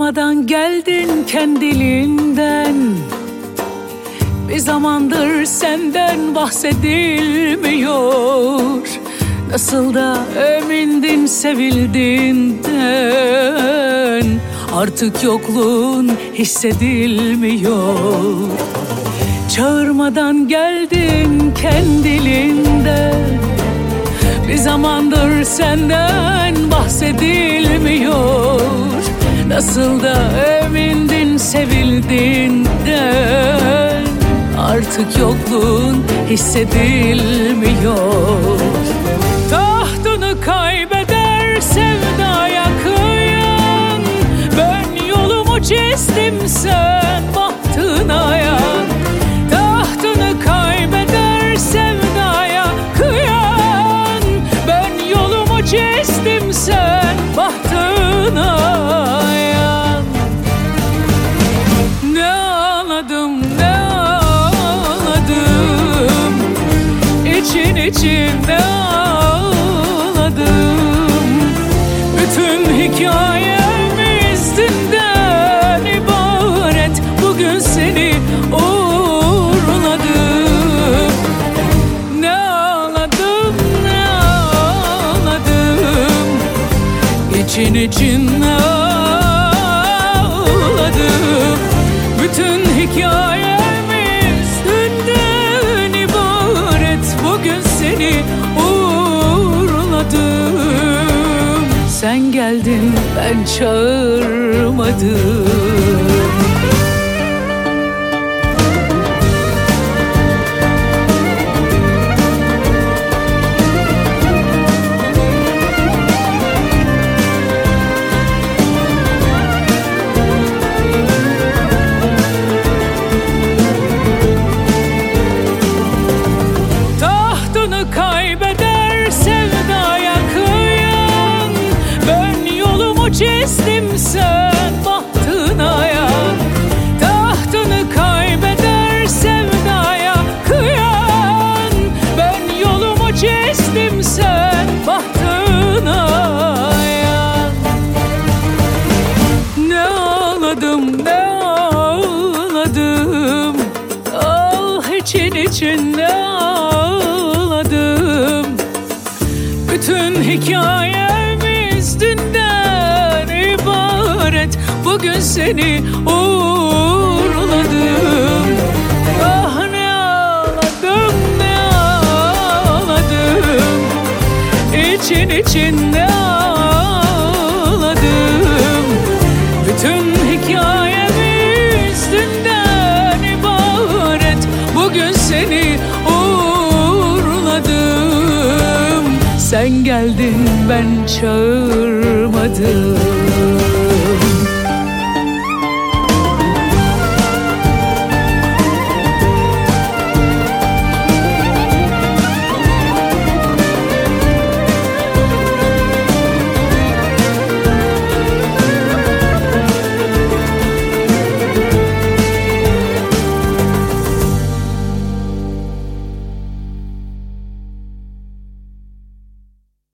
Çağırmadan geldin kendiliğinden. Bir zamandır senden bahsedilmiyor. Nasıl da emindin sevildiğinden. Artık yokluğun hissedilmiyor. Çağırmadan geldin kendiliğinden. Bir zamandır senden bahsedilmiyor. Nasıl da emindin sevildiğinden. Artık yokluğun hissedilmiyor. Tahtını kaybeder sevdaya kıyan. Ben yolumu çizdim, sen bahtına yan. Tahtını kaybeder sevdaya kıyan. Ben yolumu çizdim, sen bahtına yan. Ne ağladım, ne ağladım, İçin içinde ağladım. Bütün hikayemiz dünden ibaret. Bugün seni uğurladım. Ne ağladım, ne ağladım, İçin içinde ağladım. Bütün hikayemiz dünden ibaret. Bugün seni uğurladım. Sen geldin, ben çağırmadım. Kaybeder sevdaya kıyan. Ben yolumu çizdim, sen bahtına yan. Tahtını kaybeder sevdaya kıyan. Ben yolumu çizdim, sen bahtına yan. Ne ağladım, ne ağladım, ah için içinde ağladım. Bütün hikayemiz dünden ibaret. Bugün seni uğurladım. Ah ne ağladım, ne ağladım, İçin içinde ağladım. Bütün hikayemiz dünden ibaret. Bugün seni uğurladım. Sen geldin, ben çağırmadım.